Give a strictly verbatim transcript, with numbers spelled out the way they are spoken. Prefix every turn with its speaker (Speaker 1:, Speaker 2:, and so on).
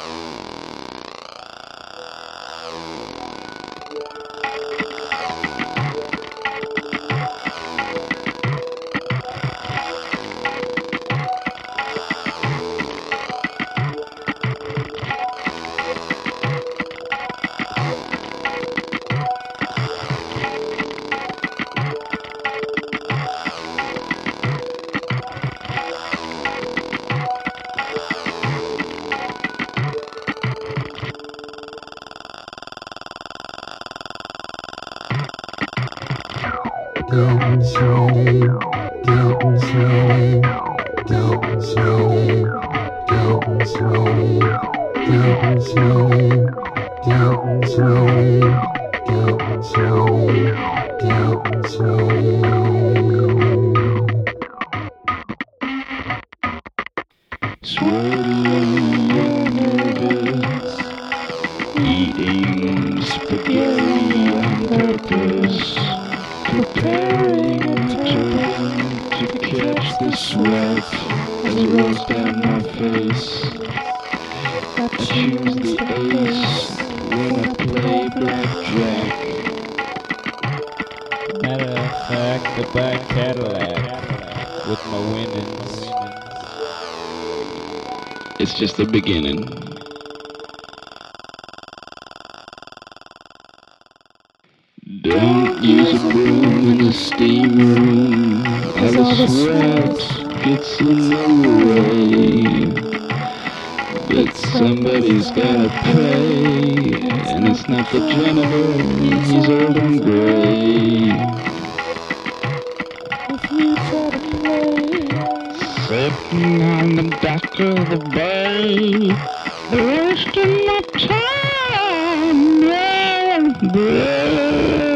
Speaker 1: Don't show, don't show, don't show, don't show, don't show, don't show, don't show, don't show.
Speaker 2: Sweaty and nervous, eating spaghetti on purpose, preparing a turban to catch the sweat as it rolls down my face. I choose the ace when I play blackjack.
Speaker 3: Matter of fact, the black Cadillac with my winnings.
Speaker 2: It's just the beginning. Don't use a broom in the steam room, or the sweat gets in the way. But somebody's gotta pay, and it's not the janitor, he's old and gray.
Speaker 4: If you try to play,
Speaker 2: Sitting on the dock of the bay, wasting my time, yeah, yeah.